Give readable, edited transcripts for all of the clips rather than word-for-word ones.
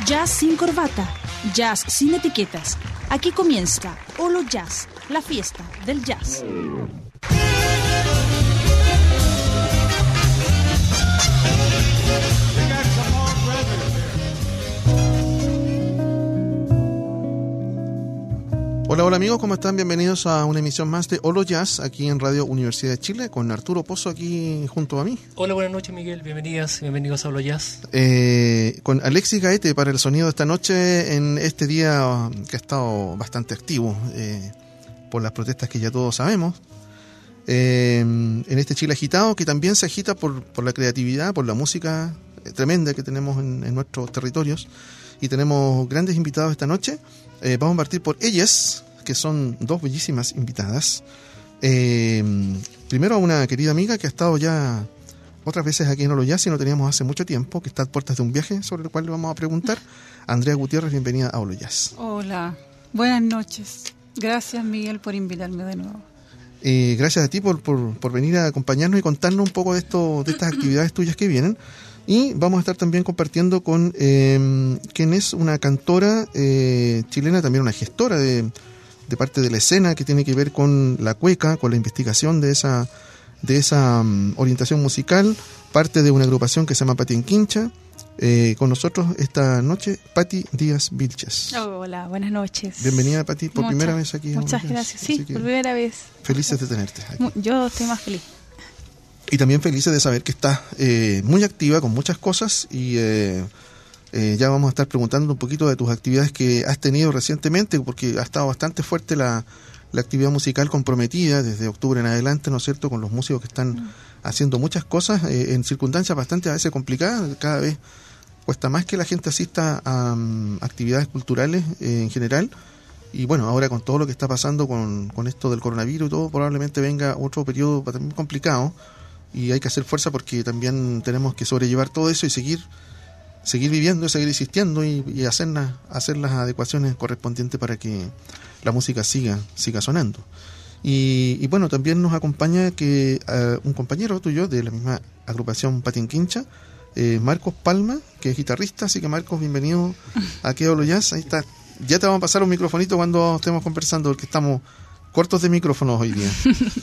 Jazz sin corbata, jazz sin etiquetas. Aquí comienza Holo Jazz, la fiesta del jazz. Hola amigos, ¿cómo están? Bienvenidos a una emisión más de Holo Jazz aquí en Radio Universidad de Chile con Arturo Pozo aquí junto a mí. Hola, buenas noches Miguel, bienvenidos a Holo Jazz. Con Alexis Gaete para el sonido de esta noche en este día que ha estado bastante activo por las protestas que ya todos sabemos. En este Chile agitado que también se agita por la creatividad, por la música tremenda que tenemos en nuestros territorios. Y tenemos grandes invitados esta noche. Vamos a partir por ellas, que son dos bellísimas invitadas. Primero a una querida amiga que ha estado ya otras veces aquí en Holo Jazz y no teníamos hace mucho tiempo, que está a puertas de un viaje sobre el cual le vamos a preguntar. Andrea Gutiérrez, bienvenida a Holo Jazz. Hola, buenas noches. Gracias Miguel por invitarme de nuevo. Gracias a ti por venir a acompañarnos y contarnos un poco de estas actividades tuyas que vienen. Y vamos a estar también compartiendo con quien es una cantora chilena, también una gestora de parte de la escena que tiene que ver con la cueca, con la investigación de esa orientación musical, parte de una agrupación que se llama Pati en Quincha. Con nosotros esta noche, Pati Díaz Vilches. Hola, buenas noches. Bienvenida, Pati, por primera vez aquí. Muchas gracias, sí, por primera vez. Felices de tenerte aquí. Yo estoy más feliz. Y también felices de saber que estás muy activa con muchas cosas y ya vamos a estar preguntando un poquito de tus actividades que has tenido recientemente, porque ha estado bastante fuerte la actividad musical comprometida desde octubre en adelante, ¿no es cierto?, con los músicos que están haciendo muchas cosas en circunstancias bastante a veces complicadas. Cada vez cuesta más que la gente asista a actividades culturales en general. Y bueno, ahora con todo lo que está pasando con esto del coronavirus y todo, probablemente venga otro periodo también complicado. Y hay que hacer fuerza porque también tenemos que sobrellevar todo eso y seguir viviendo, seguir existiendo y hacer las adecuaciones correspondientes para que la música siga sonando. Y bueno, también nos acompaña un compañero tuyo de la misma agrupación Pati en Quincha, Marcos Palma, que es guitarrista. Así que Marcos, bienvenido aquí a Holo Jazz. Ahí está. Ya te vamos a pasar un microfonito cuando estemos conversando, porque estamos cortos de micrófonos hoy día.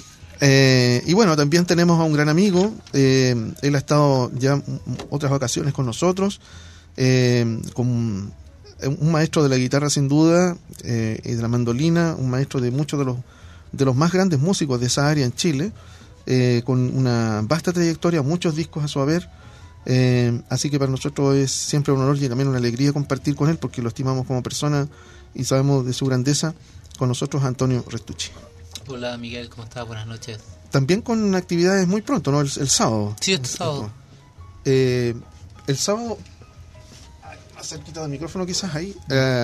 Y bueno, también tenemos a un gran amigo. Él ha estado ya otras ocasiones con nosotros, con un maestro de la guitarra sin duda, y de la mandolina, un maestro de muchos de los más grandes músicos de esa área en Chile, con una vasta trayectoria, muchos discos a su haber. Así que para nosotros es siempre un honor y también una alegría compartir con él, porque lo estimamos como persona y sabemos de su grandeza. Con nosotros Antonio Restucci. Hola Miguel, ¿cómo estás? Buenas noches. También con actividades muy pronto, ¿no? El sábado. Sí, este sábado. El sábado, más cerquita del micrófono quizás ahí.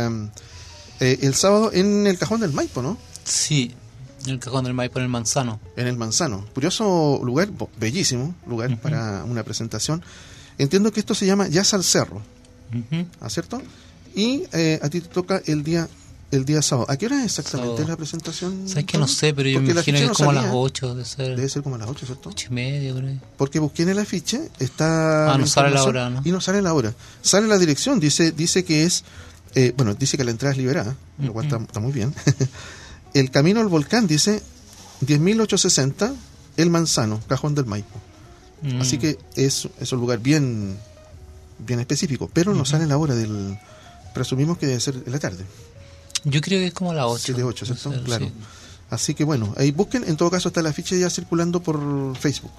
El sábado en el Cajón del Maipo, ¿no? Sí, en el Cajón del Maipo, en el Manzano. En el Manzano. Curioso lugar, bellísimo lugar para una presentación. Entiendo que esto se llama Jazz al Cerro, ¿cierto? Y a ti te toca el día sábado. ¿A qué hora es exactamente sábado la presentación? Sabes que no sé, pero yo me imagino que es como a las 8 de ser. Debe ser como a las 8, ¿cierto? 8:30 por ahí. Porque busqué en el afiche, está... no sale la hora, ¿no? Y no sale la hora. Sale la dirección, dice que es... dice que la entrada es liberada, lo cual está muy bien. El camino al volcán dice 10.860, El Manzano, Cajón del Maipo. Así que es un lugar bien específico, pero no sale la hora del... Presumimos que debe ser en la tarde. Yo creo que es como a las 8. 7-8, ¿cierto? Ser, claro. Sí. Así que bueno, ahí busquen. En todo caso está la ficha ya circulando por Facebook.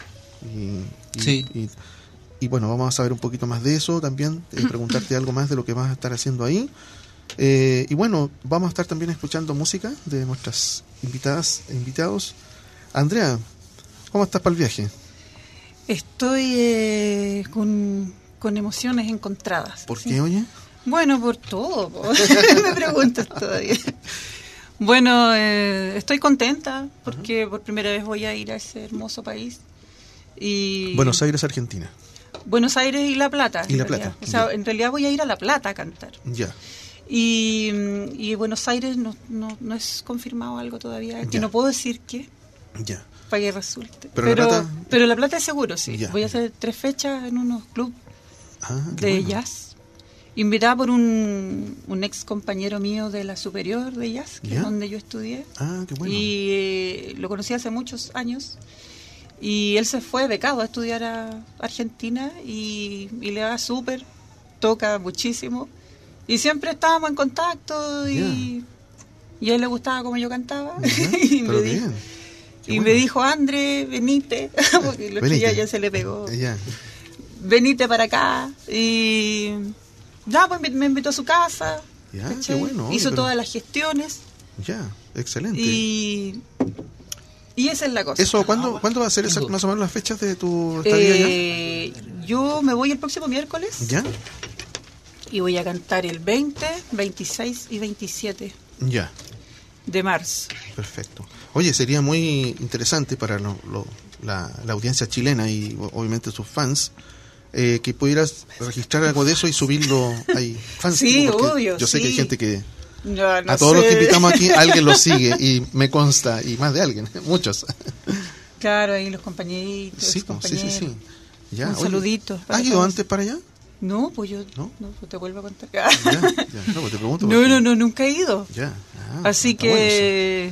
Y bueno, vamos a saber un poquito más de eso también, preguntarte algo más de lo que vas a estar haciendo ahí. Y bueno, vamos a estar también escuchando música de nuestras invitadas e invitados. Andrea, ¿cómo estás para el viaje? Estoy con emociones encontradas. ¿Por qué, oye? Bueno, por todo. Me preguntas todavía. Bueno, estoy contenta porque por primera vez voy a ir a ese hermoso país. Buenos Aires, Argentina. Buenos Aires y La Plata. Y La Plata. O sea, en realidad voy a ir a La Plata a cantar. Ya. Y Buenos Aires no es confirmado algo todavía. Que no puedo decir qué. Ya. Para que resulte. Pero La Plata es seguro, sí. Ya. Voy a hacer 3 fechas en unos clubes de bueno. jazz. invitada por un ex compañero mío de la superior de jazz, que es donde yo estudié. Ah, qué bueno. Y lo conocí hace muchos años. Y él se fue becado a estudiar a Argentina y le va súper, toca muchísimo. Y siempre estábamos en contacto y a él le gustaba como yo cantaba. Y me dijo, André, venite, porque lo que ya se le pegó. Venite para acá. Y pues me invitó a su casa. Qué bueno. Hizo todas las gestiones. Excelente. Y esa es la cosa. Eso, ¿cuándo va a ser más o menos las fechas de tu estadía allá? Yo me voy el próximo miércoles. ¿Ya? Y voy a cantar el 20, 26 y 27 de marzo. Perfecto. Oye, sería muy interesante para la audiencia chilena y obviamente sus fans que pudieras registrar algo de eso y subirlo ahí. Sí, obvio. Yo sé que hay gente que... No a todos los que invitamos aquí, alguien lo sigue y me consta, y más de alguien, muchos. Claro, ahí los compañeritos. Sí. Un saludito. ¿Has ido antes para allá? No, pues yo no te vuelvo a contar. No, pues te pregunto. No, nunca he ido. Así que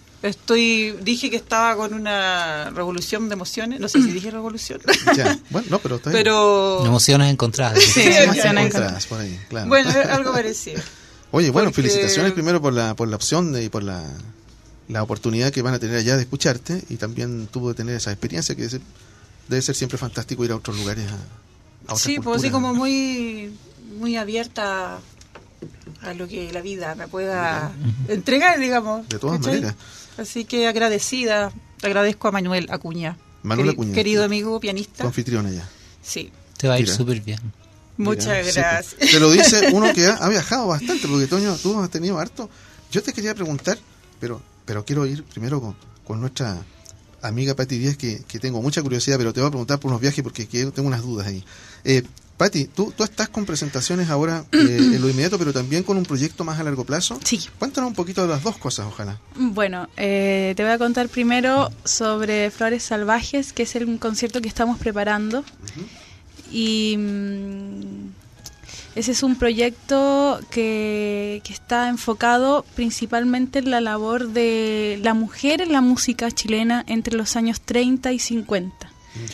dije que estaba con una revolución de emociones. No sé si dije revolución. Bueno, no, pero está bien. Pero... emociones encontradas. Sí, emociones encontradas por ahí, claro. Bueno, algo parecido. Oye, bueno, felicitaciones primero por la opción y por la oportunidad que van a tener allá de escucharte, y también tuvo de tener esa experiencia que debe ser siempre fantástico ir a otros lugares, a otras culturas. Pues sí, como muy, muy abierta a lo que la vida me pueda entregar, digamos. De todas maneras. Así que agradecida, agradezco a Manuel Acuña, querido amigo, pianista. Anfitrión allá. Sí. Te va a ir súper bien. Muchas gracias. Sí, te lo dice uno que ha viajado bastante, porque Toño, tú has tenido harto. Yo te quería preguntar, pero quiero ir primero con nuestra amiga Pati Díaz, que tengo mucha curiosidad, pero te voy a preguntar por unos viajes porque tengo unas dudas ahí. Pati, tú estás con presentaciones ahora en lo inmediato, pero también con un proyecto más a largo plazo. Sí. Cuéntanos un poquito de las dos cosas, ojalá. Bueno, te voy a contar primero sobre Flores Salvajes, que es un concierto que estamos preparando. Y ese es un proyecto que está enfocado principalmente en la labor de la mujer en la música chilena entre los años 30 y 50.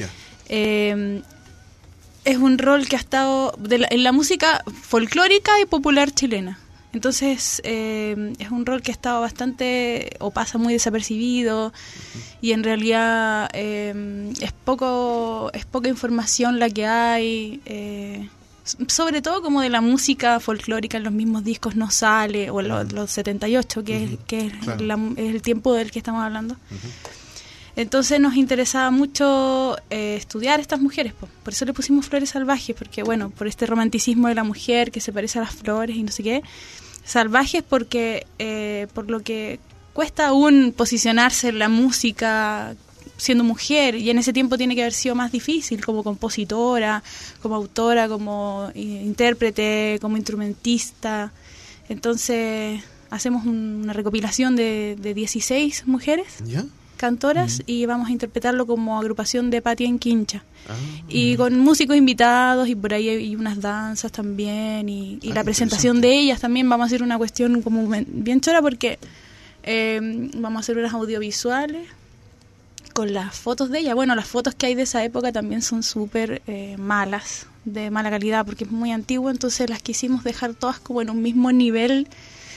Es un rol que ha estado en la música folclórica y popular chilena. Entonces es un rol que ha estado bastante, o pasa muy desapercibido, y en realidad es poca información la que hay, sobre todo como de la música folclórica en los mismos discos no sale, o los 78, que es el tiempo del que estamos hablando. Entonces nos interesaba mucho estudiar estas mujeres, por eso le pusimos Flores Salvajes, porque bueno, por este romanticismo de la mujer que se parece a las flores y no sé qué. Salvajes porque por lo que cuesta aún posicionarse en la música siendo mujer, y en ese tiempo tiene que haber sido más difícil como compositora, como autora, como intérprete, como instrumentista. Entonces hacemos una recopilación de 16 mujeres cantoras y vamos a interpretarlo como agrupación de Pati en Quincha. Y con músicos invitados, y por ahí hay unas danzas también, y la presentación de ellas también. Vamos a hacer una cuestión como bien chora, porque vamos a hacer unas audiovisuales con las fotos de ella. Bueno, las fotos que hay de esa época también son súper malas, de mala calidad, porque es muy antiguo, entonces las quisimos dejar todas como en un mismo nivel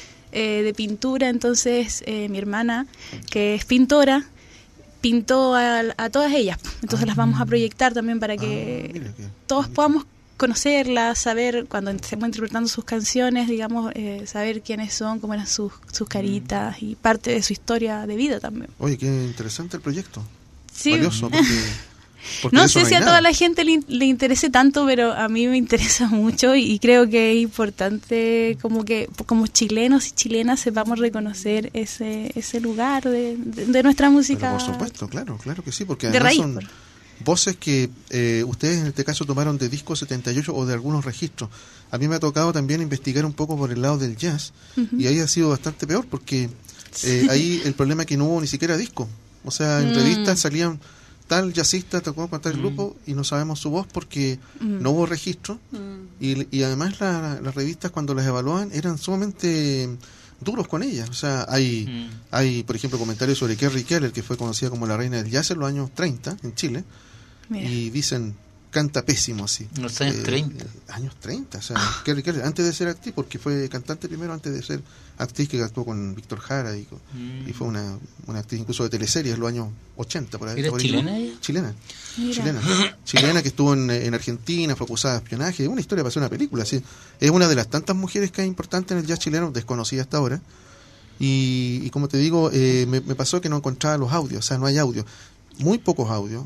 de pintura. Entonces mi hermana, que es pintora, pintó a todas ellas, entonces las vamos a proyectar también para que todos podamos conocerlas, saber cuando estemos interpretando sus canciones, digamos, saber quiénes son, cómo eran sus caritas y parte de su historia de vida también. Oye, qué interesante el proyecto. Sí. Valioso, porque no sé si a toda la gente le interese tanto, pero a mí me interesa mucho, y creo que es importante como que como chilenos y chilenas sepamos reconocer ese lugar de nuestra música. Pero por supuesto, claro que sí, porque de raíz, son voces que ustedes en este caso tomaron de disco 78 o de algunos registros. A mí me ha tocado también investigar un poco por el lado del jazz, y ahí ha sido bastante peor, porque ahí el problema es que no hubo ni siquiera disco. O sea, en revistas salían tal jazzista tocó con tal grupo y no sabemos su voz porque no hubo registro. Y además las revistas cuando las evaluaban eran sumamente duros con ellas. O sea, hay por ejemplo, comentarios sobre Kerry Keller, que fue conocida como la reina del jazz en los años 30 en Chile. Mira. Y dicen, canta pésimo así. En los años 30. Años 30, o sea, Kerry Keller, antes de ser actriz, porque fue cantante primero, antes de ser actriz, que actuó con Víctor Jara y fue una actriz incluso de teleseries en los años 80. Por ahí, ¿Era por ahí, chilena ella? Chilena que estuvo en Argentina, fue acusada de espionaje, es una historia para hacer una película, ¿sí? Es una de las tantas mujeres que hay importantes en el jazz chileno, desconocida hasta ahora, y como te digo, me pasó que no encontraba los audios, o sea, no hay audio, muy pocos audios,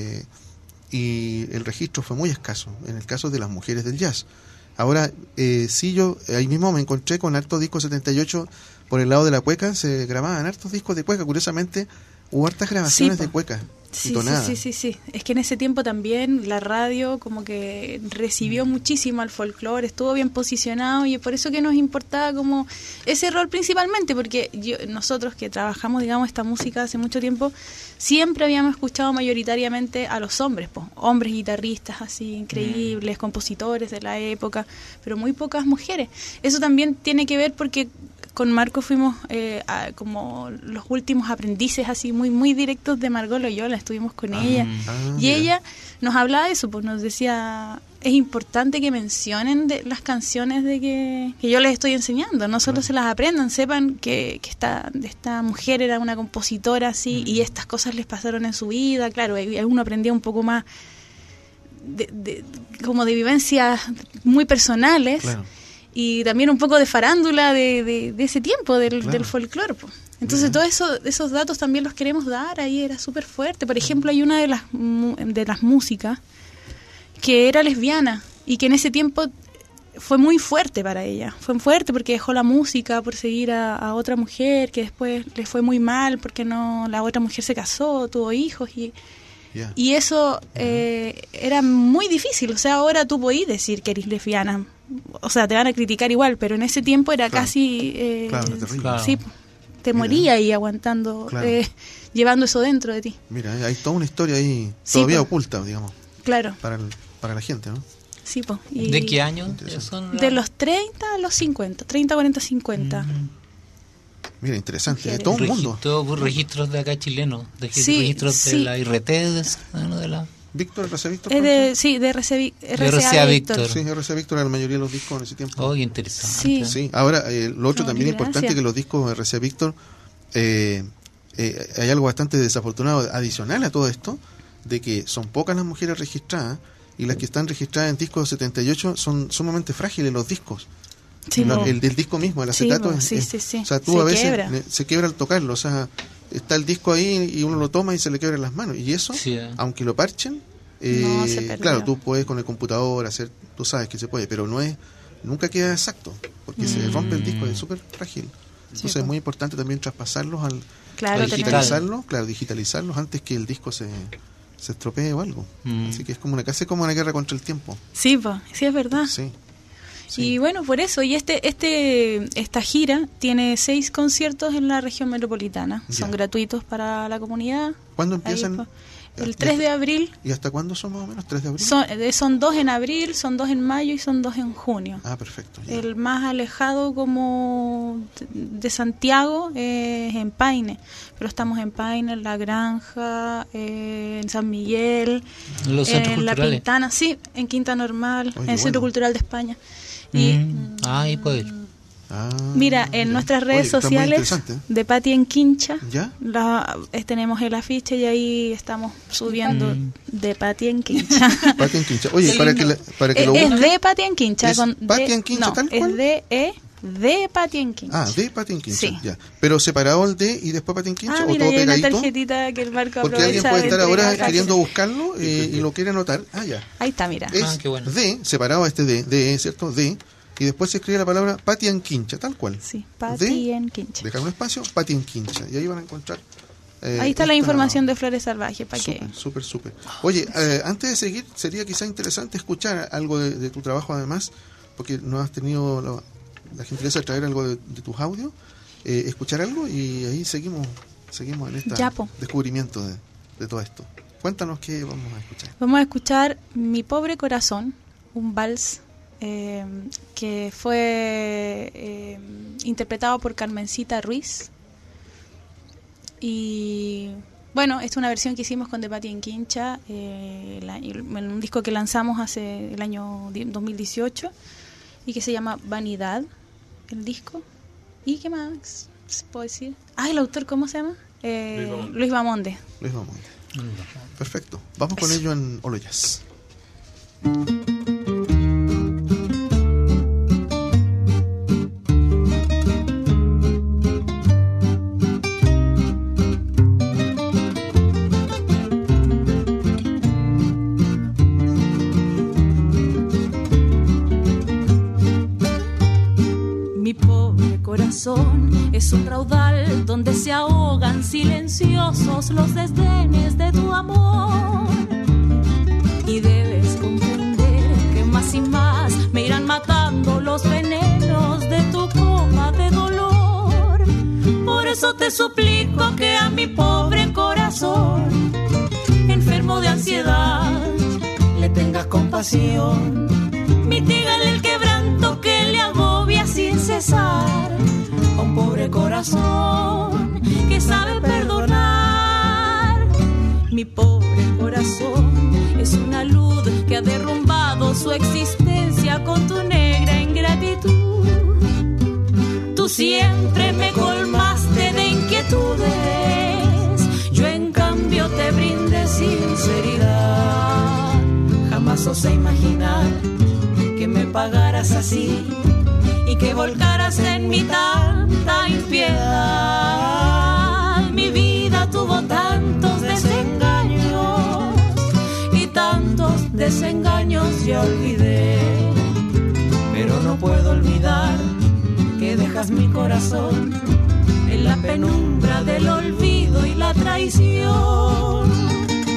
y el registro fue muy escaso en el caso de las mujeres del jazz. Ahora, sí, yo ahí mismo me encontré con hartos discos 78 por el lado de la cueca, se grababan hartos discos de cueca, curiosamente hubo hartas grabaciones de cueca y tonada. Sí. Es que en ese tiempo también la radio como que recibió muchísimo al folclore, estuvo bien posicionado y es por eso que nos importaba como ese rol principalmente, porque nosotros que trabajamos, digamos, esta música hace mucho tiempo, siempre habíamos escuchado mayoritariamente a los hombres, hombres guitarristas así increíbles, compositores de la época, pero muy pocas mujeres. Eso también tiene que ver porque con Marco fuimos como los últimos aprendices así muy directos de Margot Loyola, estuvimos con ella y ella nos hablaba de eso, pues nos decía, es importante que mencionen de las canciones de que yo les estoy enseñando, no solo se las aprendan, sepan que esta mujer era una compositora así y estas cosas les pasaron en su vida, claro, uno aprendía un poco más como de vivencias muy personales. Claro. Y también un poco de farándula de ese tiempo, del folclore. Entonces, todos esos datos también los queremos dar, ahí era súper fuerte. Por ejemplo, hay una de las músicas que era lesbiana y que en ese tiempo fue muy fuerte para ella. Fue fuerte porque dejó la música por seguir a otra mujer, que después le fue muy mal porque la otra mujer se casó, tuvo hijos y eso era muy difícil. O sea, ahora tú podís decir que eres lesbiana. O sea, te van a criticar igual, pero en ese tiempo era casi... sí, te moría ahí aguantando, llevando eso dentro de ti. Mira, hay toda una historia ahí todavía oculta, digamos. Claro. Para la gente, ¿no? Sí, pues. ¿De qué año son? De los 30 a los 50, 30, 40, 50. Mira, interesante, de todo un mundo. Registros de acá chilenos, registros de la IRT, de la... Víctor, RCA Víctor. de RCA Víctor. Sí, RCA Víctor era la mayoría de los discos en ese tiempo. Oh, interesante. Sí. Ahora, lo otro también importante que los discos RCA Víctor, hay algo bastante desafortunado adicional a todo esto, de que son pocas las mujeres registradas y las que están registradas en discos 78 son sumamente frágiles los discos. Sí, el del disco mismo, el acetato, o sea, tú a veces se quiebra al tocarlo, o sea, está el disco ahí y uno lo toma y se le quiebran las manos, y eso, aunque lo parchen, claro, tú puedes con el computador hacer, tú sabes que se puede, pero nunca queda exacto, porque se rompe el disco, es súper frágil. Entonces es muy importante también traspasarlos digitalizarlos antes que el disco se estropee o algo. Así que es como una guerra contra el tiempo. Sí, sí, es verdad. Sí. Y bueno, por eso, y esta gira tiene 6 conciertos en la región metropolitana. Son gratuitos para la comunidad. ¿Cuándo empiezan? El 3 de abril. ¿Y hasta cuándo son más o menos? ¿3 de abril? Son 2 en abril, son 2 en mayo y son 2 en junio. Ah, perfecto. Ya. El más alejado como de Santiago es en Paine, pero estamos en Paine, en La Granja, en San Miguel, en La Pintana, sí, en Quinta Normal, en el Centro Cultural de España. Ahí puede ir. Mira, en nuestras redes sociales de Pati en Quincha tenemos el afiche y ahí estamos subiendo de Pati en Quincha. Pati en Quincha. Oye, para que lo busquen. Es de Pati en Quincha. Pati en Quincha, tal cual. Es de Pati en Quincha. De Pati en Quincha, ya. Pero separado el de y después Pati en Quincha, mira, o todo pegadito. Una tarjetita que el Marco porque alguien puede estar ahora queriendo buscarlo y lo quiere anotar. Ya. Ahí está, mira. Es qué bueno. de, separado ¿cierto? De. Y después se escribe la palabra Pati en Quincha, tal cual. Sí, Pati en Quincha. Dejar un espacio, Pati en Quincha. Y ahí van a encontrar. Ahí está la información de Flores Salvajes. Súper. Oye, antes de seguir, sería quizá interesante escuchar algo de tu trabajo, además, porque no has tenido la gentileza de traer algo de tus audios. Escuchar algo y ahí seguimos en este descubrimiento de todo esto. Cuéntanos qué vamos a escuchar. Vamos a escuchar Mi Pobre Corazón, un vals que fue interpretado por Carmencita Ruiz. Y bueno, esta es una versión que hicimos con The Patti and Quincha en un disco que lanzamos hace el año 2018 y que se llama Vanidad, el disco. ¿Y qué más se puede decir? ¿El autor cómo se llama? Luis Bamonde. Luis Bamonde. Perfecto. Vamos con ello en Olo Jazz. Es un raudal donde se ahogan silenciosos los desdenes de tu amor. Y debes comprender que más y más me irán matando los venenos de tu copa de dolor. Por eso te suplico que a mi pobre corazón, enfermo de ansiedad, le tengas compasión. Mitígale el quebranto que le agobia sin cesar a un pobre corazón que sabe perdonar. Mi pobre corazón es una luz que ha derrumbado su existencia con tu negra ingratitud. Tú siempre me colmaste de inquietudes, yo en cambio te brindé sinceridad. Jamás osé imaginar que me pagaras así y que volcaras en mi tanta impiedad. Mi vida tuvo tantos desengaños y tantos desengaños ya olvidé, pero no puedo olvidar que dejas mi corazón en la penumbra del olvido y la traición.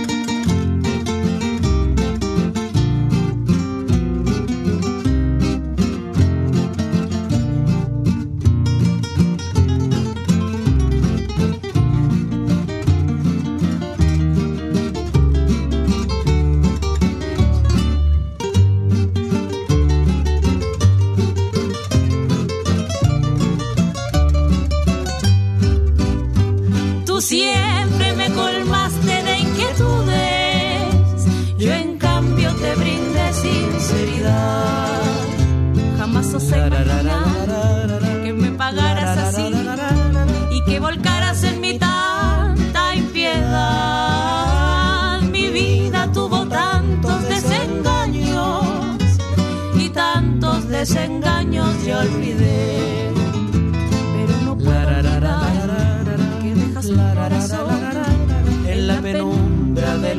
Siempre me colmaste de inquietudes, yo en cambio te brindé sinceridad. Jamás osé imaginar que me pagaras así y que volcaras en mi tanta impiedad. Mi vida tuvo tantos desengaños y tantos desengaños ya olvidé, pero no puedo olvidar mi corazón en la penumbra del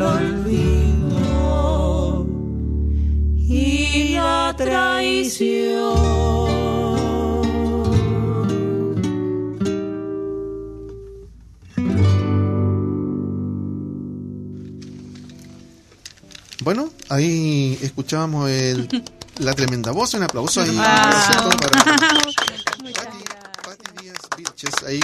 olvido y la traición. Bueno, ahí escuchábamos la tremenda voz. Un aplauso ahí. Gracias para Patti Díaz Vilches, ahí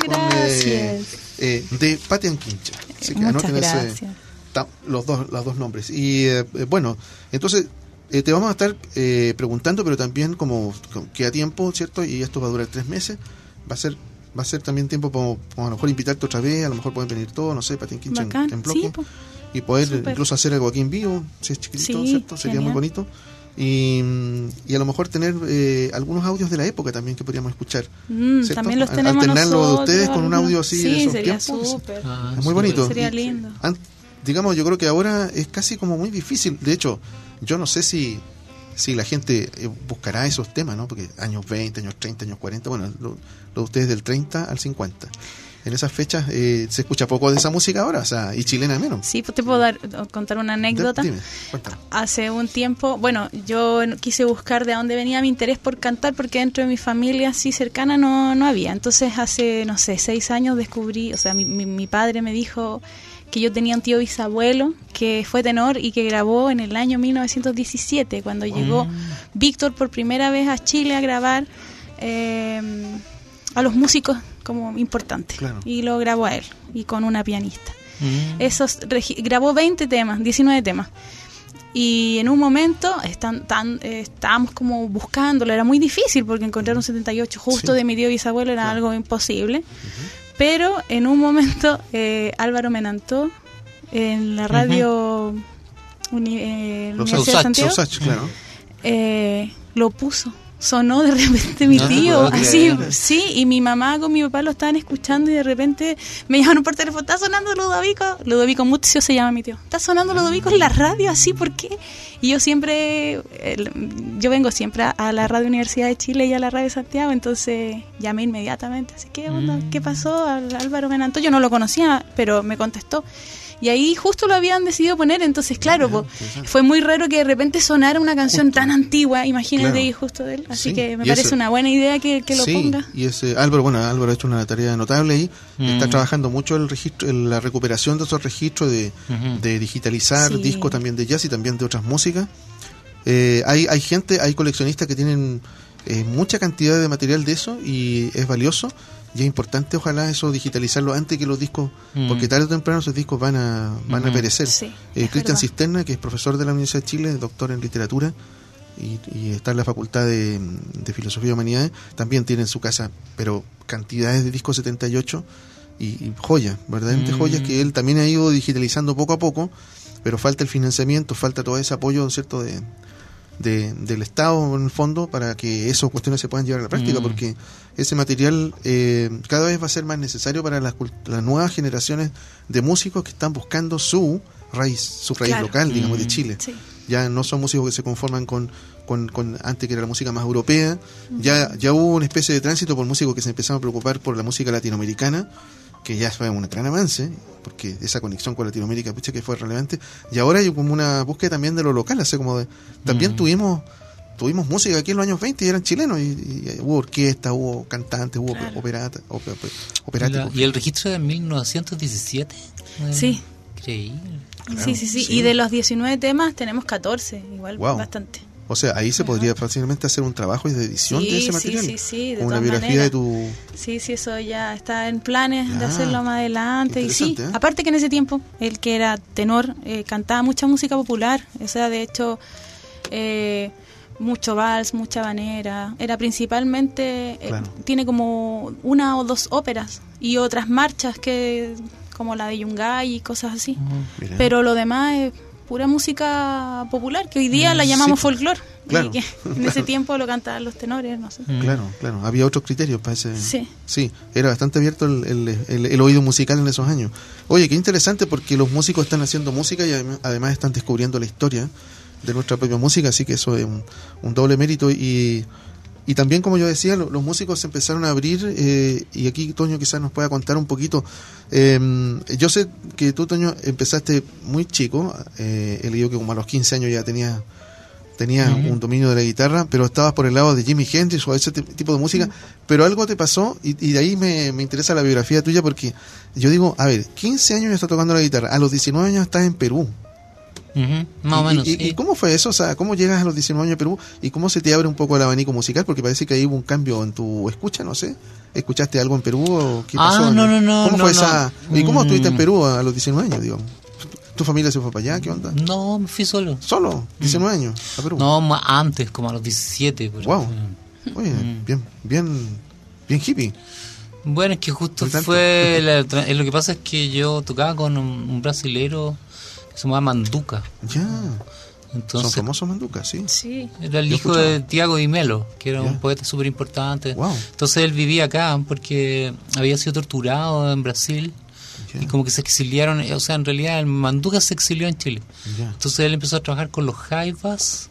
de Patti and Quincha. Así que anoten los dos nombres. Y bueno, entonces te vamos a estar preguntando, pero también como queda tiempo, ¿cierto? Y esto va a durar 3 meses. Va a ser también tiempo para a lo mejor invitarte otra vez. A lo mejor pueden venir todos, no sé, Patti and Quincha en bloque. Sí, y poder incluso hacer algo aquí en vivo, si es chiquitito, ¿cierto? Sería genial. Muy bonito. Y a lo mejor tener algunos audios de la época también que podríamos escuchar. También los tenemos alternarlo nosotros, de ustedes con un audio así de esos sería tiempos. Súper. Es muy bonito. Sería lindo. Digamos, yo creo que ahora es casi como muy difícil. De hecho, yo no sé si la gente buscará esos temas, ¿no? Porque años 20, años 30, años 40, bueno, lo de ustedes del 30 al 50. En esas fechas se escucha poco de esa música ahora, o sea, y chilena menos. Sí, pues te puedo contar una anécdota. Dime, cuéntame. Hace un tiempo, bueno, yo quise buscar de dónde venía mi interés por cantar, porque dentro de mi familia así cercana no había. Entonces hace, 6 años descubrí, o sea, mi padre me dijo que yo tenía un tío bisabuelo que fue tenor y que grabó en el año 1917, cuando llegó Víctor por primera vez a Chile a grabar a los músicos como importante, claro. Y lo grabó a él y con una pianista. Grabó 19 temas. Y en un momento estábamos como buscándolo, era muy difícil porque encontrar un 78 justo de mi tío bisabuelo era algo imposible. Pero en un momento Álvaro Menantó en la radio Universidad de Santiago lo puso. Sonó de repente mi tío, así, sí, y mi mamá con mi papá lo estaban escuchando y de repente me llamaron por teléfono, está sonando Ludovico Muzio se llama mi tío, está sonando Ludovico en la radio, así, ¿por qué? Y yo vengo siempre a la Radio Universidad de Chile y a la Radio de Santiago, entonces llamé inmediatamente, así, ¿qué onda? ¿Qué pasó? Al Álvaro Menantó, yo no lo conocía, pero me contestó. Y ahí justo lo habían decidido poner, entonces claro, fue muy raro que de repente sonara una canción tan antigua, imagínate, y justo de él, así que me parece una buena idea que lo ponga. Y ese Álvaro ha hecho una tarea notable ahí, está trabajando mucho el registro, en la recuperación de esos registros, de digitalizar discos también de jazz y también de otras músicas. Hay coleccionistas que tienen mucha cantidad de material de eso y es valioso. Y es importante, ojalá, eso digitalizarlo antes que los discos, porque tarde o temprano esos discos van a perecer. Cristian Cisterna, que es profesor de la Universidad de Chile, doctor en literatura, y está en la Facultad de Filosofía y Humanidades, también tiene en su casa, pero cantidades de discos 78 y joyas, verdaderamente joyas que él también ha ido digitalizando poco a poco, pero falta el financiamiento, falta todo ese apoyo, ¿cierto?, del Estado en el fondo para que esas cuestiones se puedan llevar a la práctica, porque ese material cada vez va a ser más necesario para las nuevas generaciones de músicos que están buscando su raíz local, digamos, de Chile. Ya no son músicos que se conforman con antes que era la música más europea, ya hubo una especie de tránsito por músicos que se empezaron a preocupar por la música latinoamericana, que ya fue un gran avance, porque esa conexión con Latinoamérica, pucha, que fue relevante, y ahora hay como una búsqueda también de lo local, así como también tuvimos música aquí en los años 20 y eran chilenos, y hubo orquesta, hubo cantantes, hubo operáticos. ¿Y el registro de 1917? Sí. Increíble. Claro, sí, y de los 19 temas tenemos 14, igual bastante. O sea, ahí se podría fácilmente hacer un trabajo de edición de ese material. Sí, de una biografía maneras. De tu... Sí, eso ya está en planes de hacerlo más adelante. Y sí, aparte que en ese tiempo, él que era tenor, cantaba mucha música popular. O sea, de hecho, mucho vals, mucha habanera. Era principalmente, tiene como una o dos óperas y otras marchas como la de Yungay y cosas así. Pero lo demás es pura música popular, que hoy día la llamamos folclore, y que en ese tiempo lo cantaban los tenores, no sé. Claro, había otros criterios para ese. Sí, era bastante abierto el oído musical en esos años. Oye, qué interesante, porque los músicos están haciendo música y además están descubriendo la historia de nuestra propia música, así que eso es un doble mérito. Y también, como yo decía, los músicos se empezaron a abrir, y aquí Toño quizás nos pueda contar un poquito. Yo sé que tú, Toño, empezaste muy chico, he leído que como a los 15 años ya tenía un dominio de la guitarra, pero estabas por el lado de Jimi Hendrix o ese tipo de música, pero algo te pasó, y de ahí me interesa la biografía tuya, porque yo digo, a ver, 15 años estás tocando la guitarra, a los 19 años estás en Perú. Más o menos. ¿Y cómo fue eso? O sea, ¿cómo llegas a los 19 años a Perú y cómo se te abre un poco el abanico musical? Porque parece que ahí hubo un cambio en tu escucha, no sé. ¿Escuchaste algo en Perú o qué pasó? No. ¿Cómo fue esa? ¿Y cómo estuviste en Perú a los 19 años, digamos? ¿Tu familia se fue para allá? ¿Qué onda? No, me fui solo. ¿Solo? ¿19 años a Perú? No, antes, como a los 17. Wow. Oye, bien hippie. Bueno, es que justo fue... lo que pasa es que yo tocaba con un brasilero que se llamaba Manduca. Ya. Entonces, son famosos Manduca, sí. Era el hijo de Tiago Di Melo, que era un poeta súper importante. Wow. Entonces él vivía acá porque había sido torturado en Brasil. Y como que se exiliaron, o sea, en realidad el Manduca se exilió en Chile. Entonces él empezó a trabajar con los jaivas,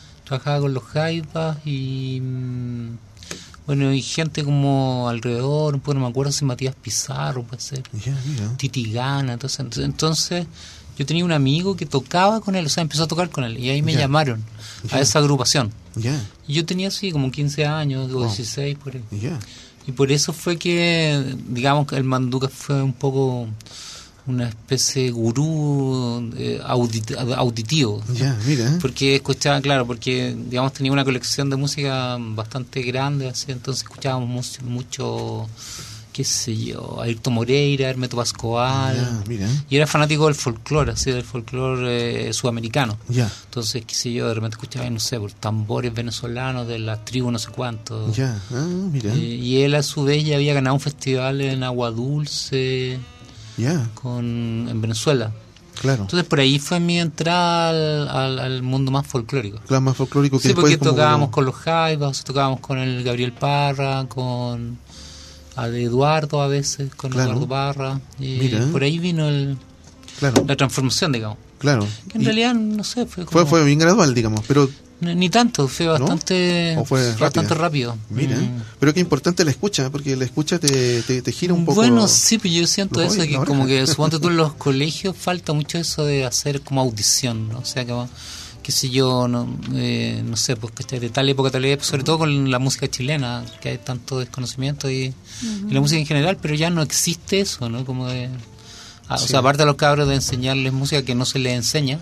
y bueno, y gente como alrededor, pues no me acuerdo si Matías Pizarro puede ser, Titigana. Entonces yo tenía un amigo que tocaba con él, o sea, empezó a tocar con él, y ahí me llamaron a esa agrupación. Y yo tenía así como 15 años o 16 por ahí. Y por eso fue que, digamos, que el Manduca fue un poco una especie de gurú auditivo. Porque escuchaba, porque, digamos, tenía una colección de música bastante grande, así, entonces escuchábamos mucho qué sé yo, Ayrton Moreira, Hermeto Pascoal. Ya, mira. Y era fanático del folclore, así del folclore sudamericano. Ya. Entonces, qué sé yo, de repente escuchaba, no sé, por tambores venezolanos de las tribus no sé cuánto. Ya, mira. Y él a su vez ya había ganado un festival en Agua Dulce Ya, en Venezuela. claro. Entonces por ahí fue mi entrada al mundo más folclórico. Claro, más folclórico que Sí, porque después como tocábamos con los Jaivas, tocábamos con el Gabriel Parra, con Eduardo a veces, con Claro. Eduardo Parra. Y Mira. por ahí vino Claro, la transformación, digamos. claro. Que en Y realidad, no sé, fue como... fue bien gradual, digamos, pero Ni tanto, fue bastante, ¿O fue bastante rápida? rápido. mira, pero qué importante la escucha, porque la escucha te gira un poco. Bueno, sí, pues yo siento los eso, oídos, que la como oreja. que suponte tú en los colegios falta mucho eso de hacer como audición, ¿no? O sea, que qué sé yo, no sé, pues que de tal época, sobre todo con la música chilena, que hay tanto desconocimiento y la música en general, pero ya no existe eso, ¿no? Como de... O Sí. sea, aparte de los cabros de enseñarles música que no se les enseña,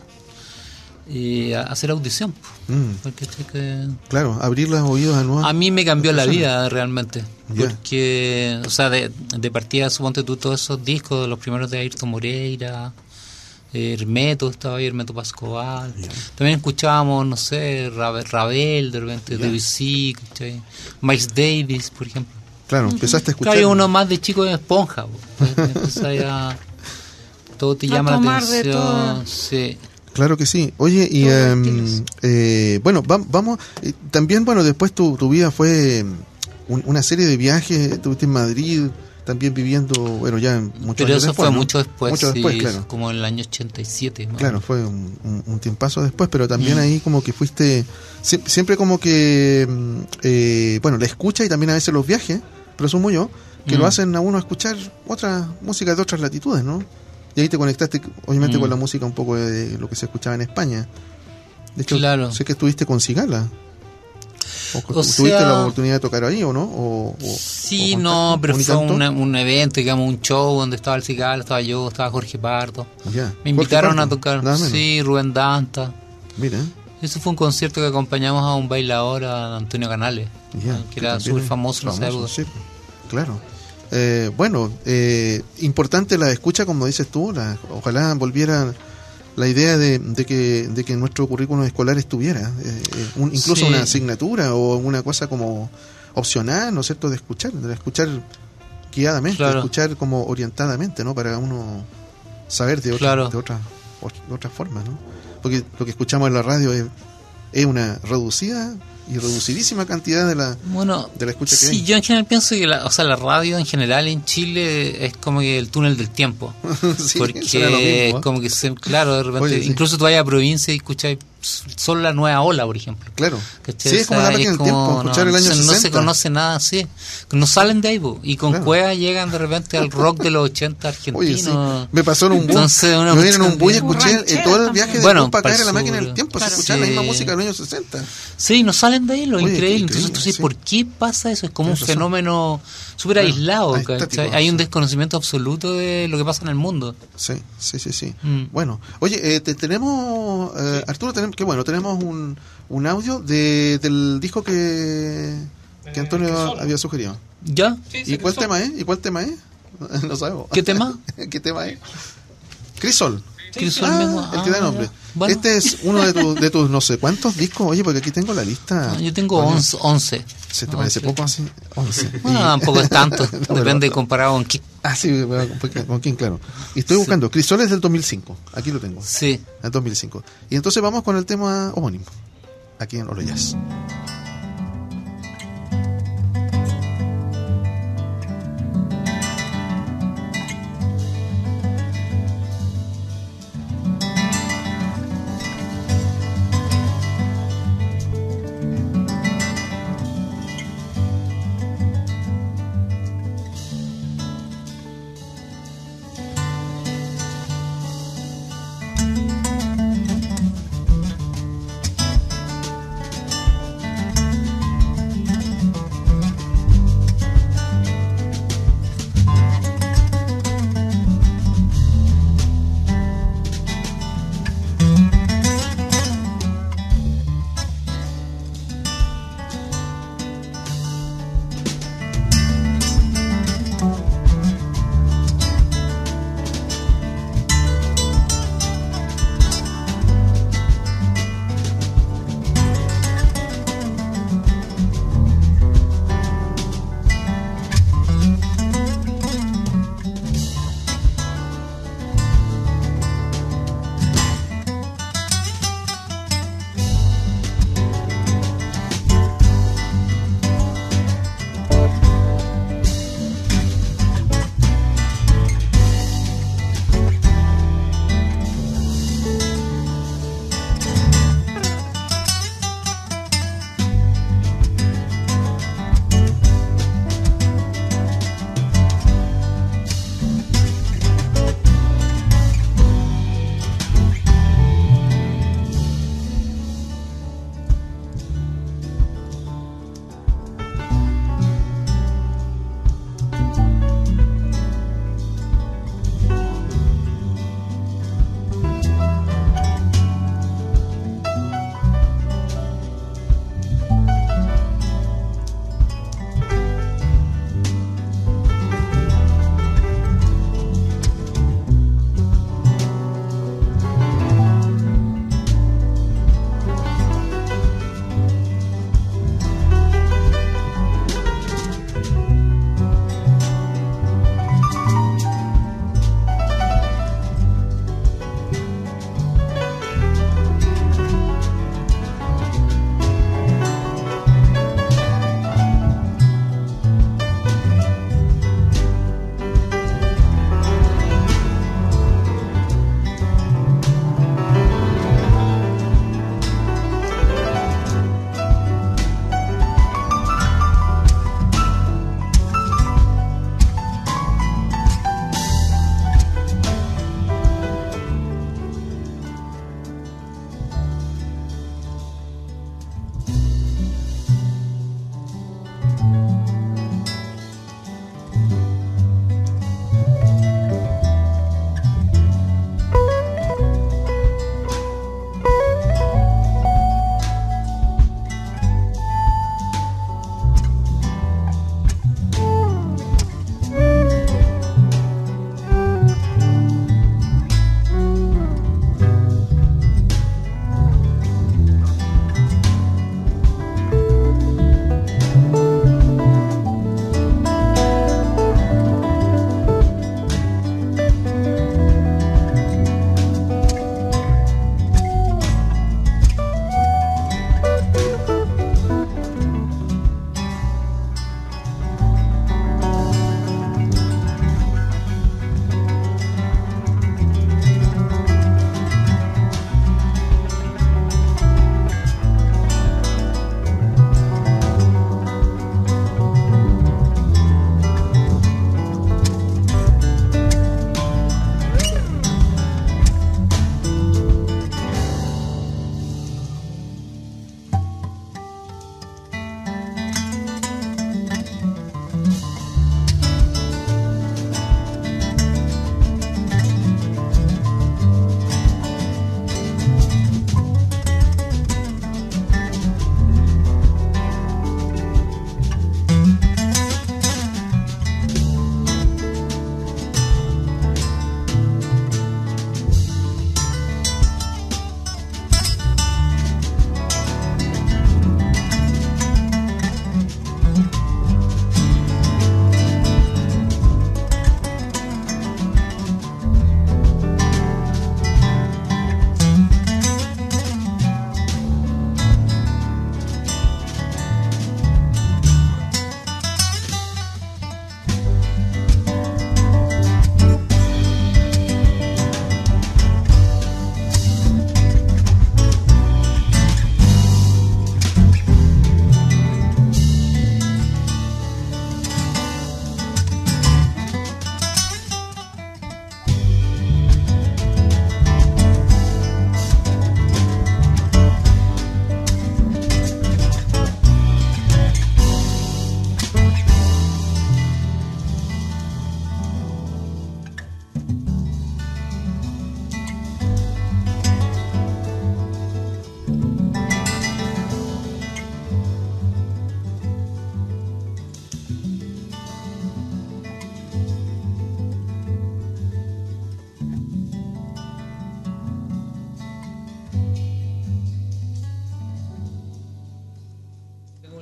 hacer audición. Porque Claro, abrir los oídos a nuevas. a mí me cambió la vida realmente. Ya. Porque, o sea, de partida, suponte tú, todos esos discos, los primeros de Ayrton Moreira, Hermeto, estaba ahí Hermeto Pascoal. Ya. También escuchábamos, no sé, Ravel, de repente, Ya. Debussy, ¿cachai? Miles Davis, por ejemplo. Claro, empezaste a escuchar. Claro, uno más de chico de esponja. Empieza ya... Todo te A llama la tomar de atención. todo. Sí. Claro que sí. Oye, y bueno, vamos. También, bueno, después tu vida fue una serie de viajes. Estuviste en Madrid, también viviendo, bueno, ya muchos Pero años eso después, fue ¿no? mucho después, Mucho después, sí, claro. como en el año 87. más Claro, o fue un tiempazo después, pero también ahí como que fuiste, siempre como que, bueno, la escucha y también a veces los viajes, presumo yo, que lo hacen a uno escuchar otra música de otras latitudes, ¿no? Y ahí te conectaste, obviamente, con la música un poco de lo que se escuchaba en España. De hecho, Claro. sé que estuviste con Cigala. O ¿Tuviste sea, la oportunidad de tocar ahí o no? Sí, o no, pero ni fue tanto? un evento, digamos, un show donde estaba el Cigala, estaba yo, estaba Jorge Pardo. Ya. Me invitaron Jorge a Pardo, tocar, nada menos. sí, Rubén Danta. Mira, Ese fue un concierto que acompañamos a un bailador, a Antonio Canales, ya. que era también súper es famoso en esa época. sí, claro. Bueno, importante la escucha, como dices tú. Ojalá volviera la idea de que nuestro currículum escolar estuviera incluso Sí. una asignatura o una cosa como opcional, ¿no es cierto?, de escuchar guiadamente, Claro. de escuchar como orientadamente, ¿no?, para uno saber de Claro. otras formas, ¿no? Porque lo que escuchamos en la radio es una reducida y reducidísima cantidad de la escucha que sí, hay. yo en general pienso que la radio en general en Chile es como que el túnel del tiempo. Sí, Porque suena lo mismo, ¿eh? es como que, claro, de repente, Oye, sí. incluso tú vayas a provincia y escuchas solo la nueva ola, por ejemplo. Claro. ¿Cachai? Sí, es como la máquina del tiempo, escuchar el año 60. No se conoce nada así. No salen de ahí, po. Y con Claro. Cueva llegan de repente al rock de los 80 argentinos. Oye, sí. Me pasó en un bus. Entonces, una me vine en un bus y cuestión escuché ranchera todo el también. viaje de Bueno, bus para para caer en la el máquina sur, del tiempo. claro. Se escuchaba la misma Sí. música de los años 60. Sí, no salen de ahí, lo Oye, increíble. qué Entonces, increíble, sí. ¿por qué pasa eso? Es como Tienes un razón. fenómeno súper Claro, aislado. estático, ¿cachai? Hay un sí. desconocimiento absoluto de lo que pasa en el mundo. Sí. Mm. Bueno, oye, tenemos, Arturo, tenemos un audio del disco que Antonio había sugerido. ¿Ya? ¿Y cuál tema es? No sabemos. ¿Qué tema? ¿Qué tema es? Crisol. Crisol mismo. El que da Ah, nombre. ya. Bueno. Este es uno de tus no sé cuántos discos. Oye, porque aquí tengo la lista. Yo tengo Oye, 11. ¿Se te parece 11. poco así? 11. Bueno, tampoco es tanto. No, Depende pero- comparado con qué. Ah, sí, con quién, claro. Y estoy buscando. Crisol es del 2005. Aquí lo tengo. Sí. El 2005. Y entonces vamos con el tema homónimo. Aquí en Olo Jazz. Thank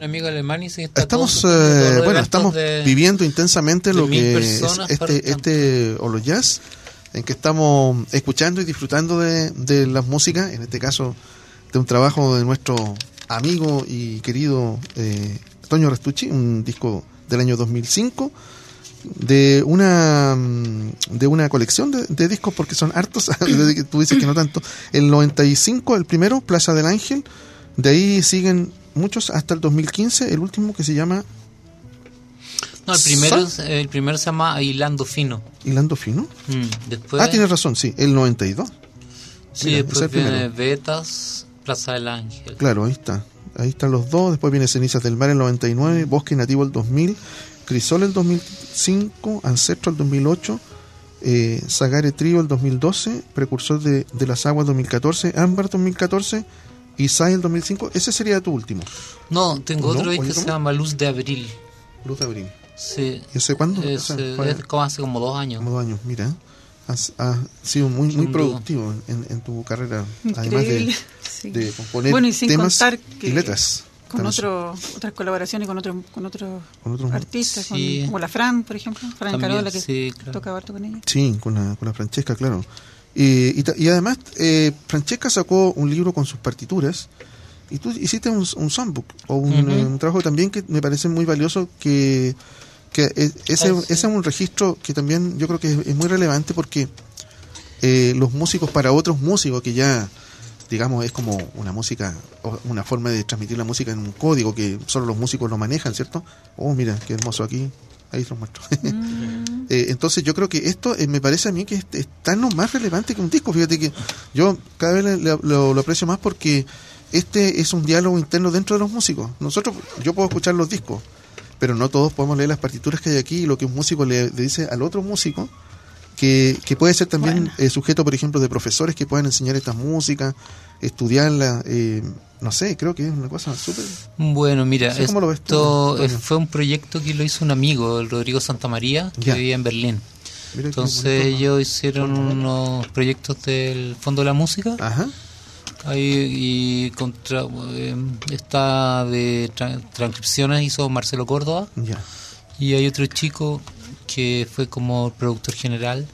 amigo alemán y se está estamos viviendo intensamente lo que es este Holo Jazz, en que estamos escuchando y disfrutando de las músicas, en este caso de un trabajo de nuestro amigo y querido Toño Restucci, un disco del año 2005, de una colección de discos, porque son hartos. Tú dices que no tanto. El 95, el primero, Plaza del Ángel, de ahí siguen muchos hasta el 2015, el último que se llama... No, el primero se llama Hilando Fino. ¿Hilando Fino? Después... tienes razón, sí, el 92. Sí, mira, después viene Vetas, Plaza del Ángel. Claro, ahí están los dos. Después viene Cenizas del Mar el 99, Bosque Nativo el 2000, Crisol el 2005, Ancestro el 2008, Sagare Trio el 2012, Precursor de las Aguas 2014, Ámbar 2014, Isai el 2005. Ese sería tu último. No, tengo otro que se llama Luz de Abril. Luz de Abril. Sí. ¿Y hace cuándo? Es hace como 2 años. Como 2 años, mira. Has sido muy productivo en tu carrera. Increíble. Además de componer y sin temas contar que y letras. Con otras colaboraciones con otros artistas, sí. Como la Fran, por ejemplo. Fran También, Carola, que sí, claro. tocaba harto con ella. Sí, con la Francesca, claro. Y además, Francesca sacó un libro con sus partituras. Y tú hiciste un songbook o un trabajo también que me parece muy valioso, que ese es un registro que también yo creo que es muy relevante, porque los músicos, para otros músicos que ya, digamos, es como una música, o una forma de transmitir la música en un código que solo los músicos lo manejan, ¿cierto? Oh, mira, qué hermoso aquí. Ahí se los muestro. Entonces yo creo que esto me parece a mí que es tan o más relevante que un disco. Fíjate que yo cada vez lo aprecio más, porque este es un diálogo interno dentro de los músicos. Yo puedo escuchar los discos, pero no todos podemos leer las partituras que hay aquí, y lo que un músico le dice al otro músico, que puede ser también sujeto, por ejemplo, de profesores que puedan enseñar estas músicas, estudiarla, no sé, creo que es una cosa súper... Bueno, mira, no sé cómo lo ves tú, fue un proyecto que lo hizo un amigo, el Rodrigo Santamaría, que vivía en Berlín. Mira, entonces ellos hicieron unos proyectos del Fondo de la Música. Ajá. Ahí, esta de transcripciones hizo Marcelo Córdoba. Ya. Y hay otro chico que fue como productor general.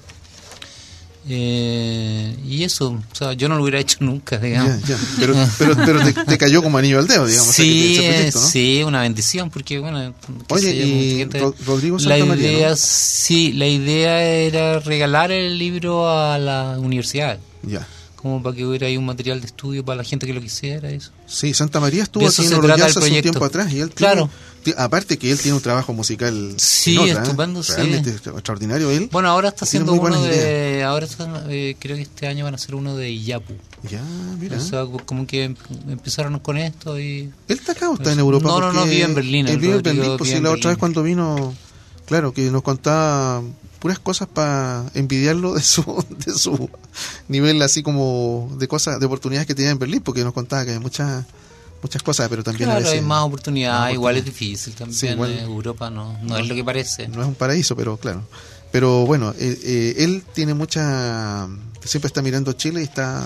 Y eso, o sea, yo no lo hubiera hecho nunca, digamos. Ya. Pero te cayó como anillo al dedo, digamos. Sí, ese proyecto, ¿no? Sí, una bendición, porque bueno. Oye, y Rodrigo Santamaría, la idea era regalar el libro a la universidad. Ya. Como para que hubiera ahí un material de estudio para la gente que lo quisiera, eso. Sí, Santamaría estuvo aquí en Holo Jazz hace un tiempo atrás, y él aparte que él tiene un trabajo musical estupendo, realmente extraordinario. Él, bueno, ahora está haciendo uno de... creo que este año van a hacer uno de Iyapu. Ya, mira. O sea, como que empezaron con esto y... ¿Él está acá o está en Europa? No, vive en Berlín. Él vive en Berlín, pues sí, la otra vez cuando vino, claro, que nos contaba puras cosas para envidiarlo de su nivel, así como de cosas, de oportunidades que tenía en Berlín, porque nos contaba que hay muchas cosas, pero también claro, a veces hay más oportunidades. Igual es difícil también. Sí, Europa no es lo que parece. No es un paraíso, pero claro. Pero bueno, él tiene siempre está mirando Chile y está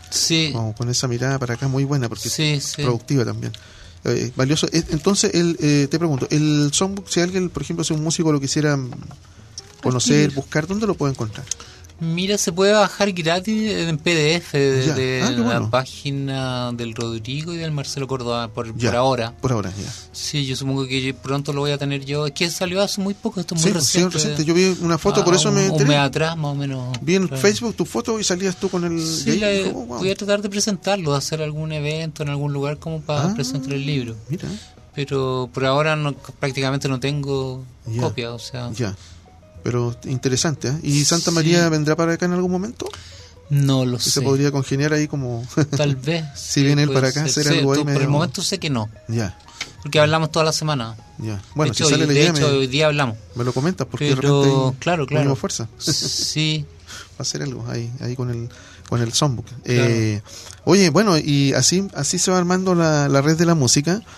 con esa mirada para acá muy buena, porque es productiva también. Valioso. Entonces, te pregunto, el songbook, si alguien, por ejemplo, si un músico lo quisiera conocer, buscar, ¿dónde lo puede encontrar? Mira, se puede bajar gratis en PDF de la página del Rodrigo y del Marcelo Córdoba por ahora. Por ahora, ya. Sí, yo supongo que pronto lo voy a tener yo. Es que salió hace muy poco, esto es muy reciente. Sí, reciente. Yo vi una foto, por eso me enteré. Un mes atrás, más o menos. Vi en Facebook tu foto y salías tú con el... Sí, voy a tratar de presentarlo, de hacer algún evento en algún lugar como para presentar el libro. Mira. Pero por ahora prácticamente no tengo copia, o sea... Ya. Pero interesante, ¿eh? ¿Y Santamaría vendrá para acá en algún momento? No lo sé. ¿Se podría congeniar ahí como... Tal vez. si viene él para acá, hacer algo ahí medio... Por el momento sé que no. Ya. Porque hablamos toda la semana. Ya. Bueno, de hecho, hoy día hablamos. Me lo comentas, porque de repente claro. fuerza. Sí. Va a hacer algo ahí con el songbook. Claro. Oye, bueno, y así se va armando la red de la música.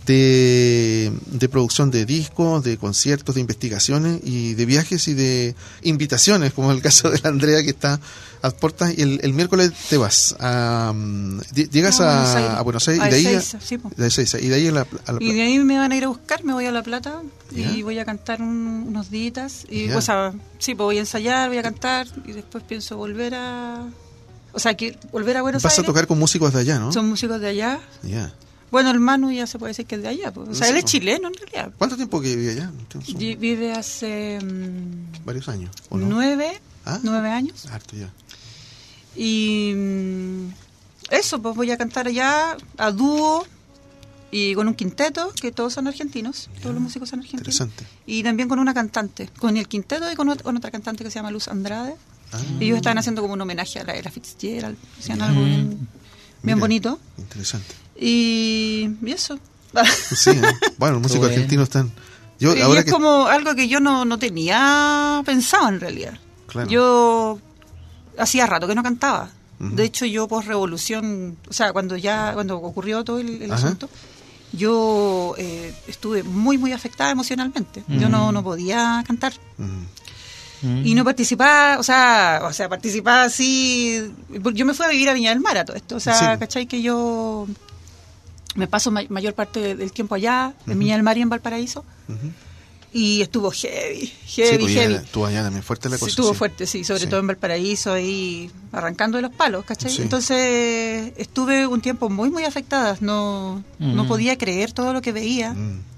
de producción de discos, de conciertos, de investigaciones y de viajes y de invitaciones, como el caso de la Andrea que está a puertas. Y el miércoles te vas llegas a Buenos Aires, y de ahí y de ahí y de ahí me van a ir a buscar, me voy a La Plata y voy a cantar unos días y pues voy a ensayar, voy a cantar y después pienso volver a Buenos Aires. Vas a tocar con músicos de allá, ¿no? Son músicos de allá. Bueno, el Manu ya se puede decir que es de allá. Pues. O sea, él es chileno en realidad. ¿Cuánto tiempo que vive allá? Vive hace... varios años, ¿o no? 9 años. Harto ya. Y eso, pues voy a cantar allá a dúo y con un quinteto, que todos son argentinos. Todos los músicos son argentinos. Interesante. Y también con una cantante. Con el quinteto y con otra cantante que se llama Luz Andrade. Ellos estaban haciendo como un homenaje a la era Fitzgerald. Hacían algo bien bonito. Interesante. Y eso. Sí, bueno, los músicos argentinos están... como algo que yo no tenía pensado en realidad. Claro. Yo hacía rato que no cantaba. De hecho, yo post-revolución, o sea, cuando ocurrió todo el asunto, yo estuve muy, muy afectada emocionalmente. Yo no podía cantar. Y no participaba, o sea, participaba así. Yo me fui a vivir a Viña del Mar a todo esto. O sea, ¿cachai? Que yo me paso mayor parte del tiempo allá, en Viña del Mar y en Valparaíso. Y estuvo heavy. Estuvo allá también fuerte la cosa. Estuvo fuerte, sobre todo en Valparaíso, ahí arrancando de los palos, ¿cachai? Sí. Entonces estuve un tiempo muy, muy afectada. No podía creer todo lo que veía.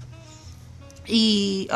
Y...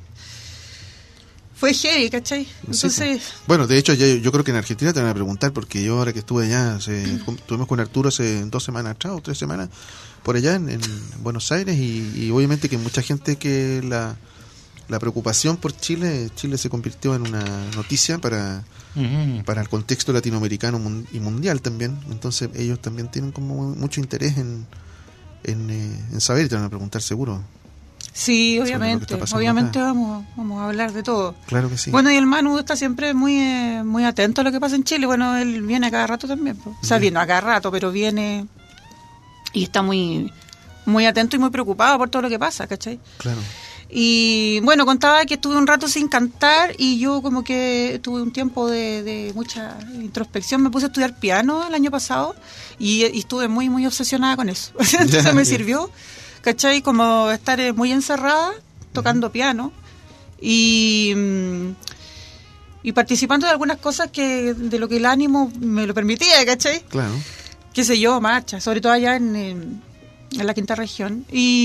fue heavy, ¿cachai? Entonces... Bueno, de hecho, yo creo que en Argentina te van a preguntar, porque yo ahora que estuve allá, estuvimos con Arturo hace 2 semanas atrás o 3 semanas, por allá en Buenos Aires, y obviamente que mucha gente que la preocupación por Chile se convirtió en una noticia para el contexto latinoamericano y mundial también. Entonces ellos también tienen como mucho interés en saber, y te van a preguntar seguro. Sí, obviamente vamos a hablar de todo. Claro que sí. Bueno, y el Manu está siempre muy muy atento a lo que pasa en Chile. Bueno, él viene a cada rato también, pues. O sea, viene a cada rato, pero viene y está muy muy atento y muy preocupado por todo lo que pasa, ¿cachai? Claro. Y bueno, contaba que estuve un rato sin cantar y yo como que tuve un tiempo de mucha introspección. Me puse a estudiar piano el año pasado y estuve muy muy obsesionada con eso. Entonces me sirvió, ¿cachai? Como estar muy encerrada tocando piano y participando de algunas cosas de lo que el ánimo me lo permitía, ¿cachai? Claro. Qué sé yo, marcha, sobre todo allá en la quinta región.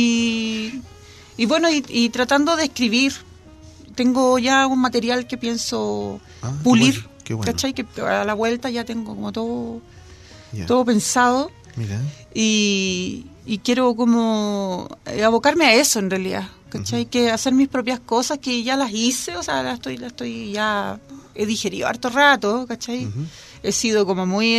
Y bueno, y tratando de escribir. Tengo ya un material que pienso pulir, qué bueno. ¿cachai? Que a la vuelta ya tengo como todo pensado. Mira. Y quiero como abocarme a eso en realidad, ¿cachai? Que hacer mis propias cosas que ya las hice, o sea, las estoy ya he digerido harto rato, ¿cachai? He sido como muy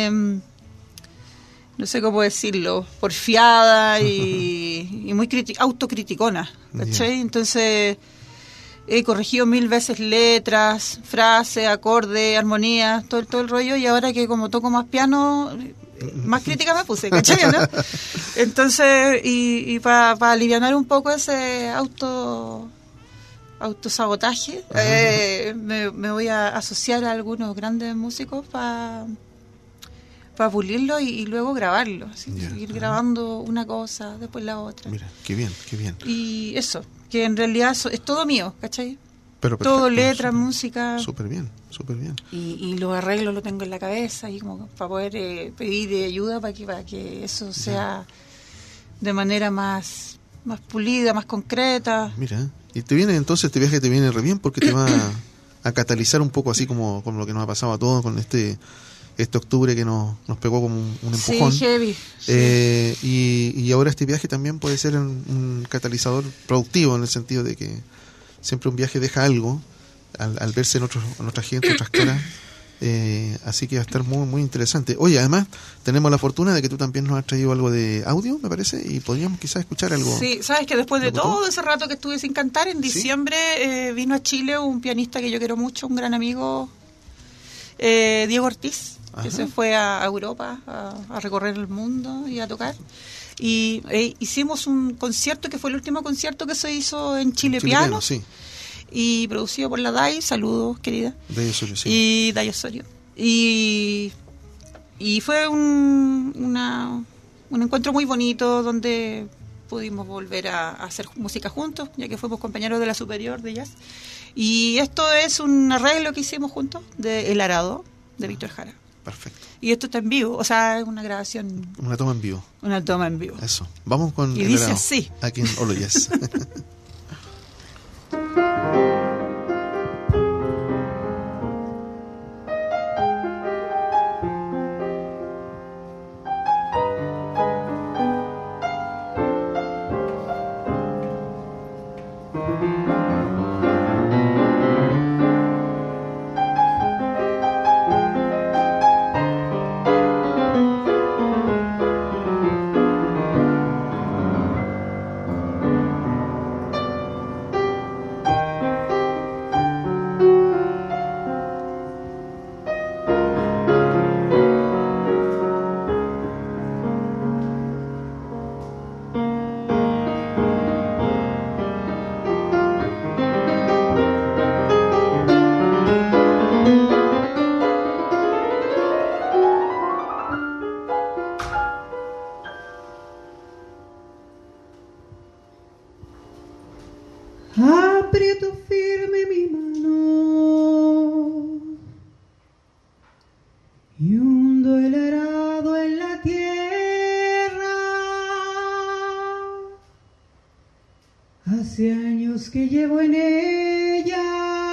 no sé cómo decirlo, porfiada y muy autocriticona, ¿cachai? Entonces he corregido 1000 veces letras, frases, acordes, armonías, todo el rollo, y ahora que como toco más piano, más crítica me puse, ¿cachai? ¿No? Entonces, y para alivianar un poco ese autosabotaje, me voy a asociar a algunos grandes músicos para pulirlo y luego grabarlo, así, seguir grabando una cosa, después la otra. Mira, qué bien. Y eso, que en realidad es todo mío, ¿cachai? Pero todo, letra, música. Súper bien. Y los arreglos lo tengo en la cabeza, y como para poder pedir ayuda para que eso sea de manera más pulida, más concreta. Mira, y te viene entonces, este viaje te viene re bien porque te va a catalizar un poco, así como lo que nos ha pasado a todos con este octubre que nos pegó como un empujón. Sí, heavy. Y ahora este viaje también puede ser un catalizador productivo, en el sentido de que siempre un viaje deja algo al verse en otra gente, otras caras. Así que va a estar muy, muy interesante. Oye, además tenemos la fortuna de que tú también nos has traído algo de audio, me parece, y podríamos quizás escuchar algo. Sí, sabes que después de todo ese rato que estuve sin cantar, en diciembre vino a Chile un pianista que yo quiero mucho, un gran amigo, Diego Ortiz, que se fue a Europa a recorrer el mundo y a tocar. Y hicimos un concierto que fue el último concierto que se hizo en Chile Piano, sí. Y producido por la DAI, saludos querida, Day Osorio, sí. y DAI Osorio. Y fue un encuentro muy bonito donde pudimos volver a hacer música juntos, ya que fuimos compañeros de la Superior de Jazz. Y esto es un arreglo que hicimos juntos de El Arado, de Víctor Jara. Perfecto. Y esto está en vivo, o sea, es una grabación. Una toma en vivo. Una toma en vivo. Eso. Vamos con y El dice Arado, así. aquí en Olo Jazz. Aprieto firme mi mano y hundo el arado en la tierra. Hace años que llevo en ella.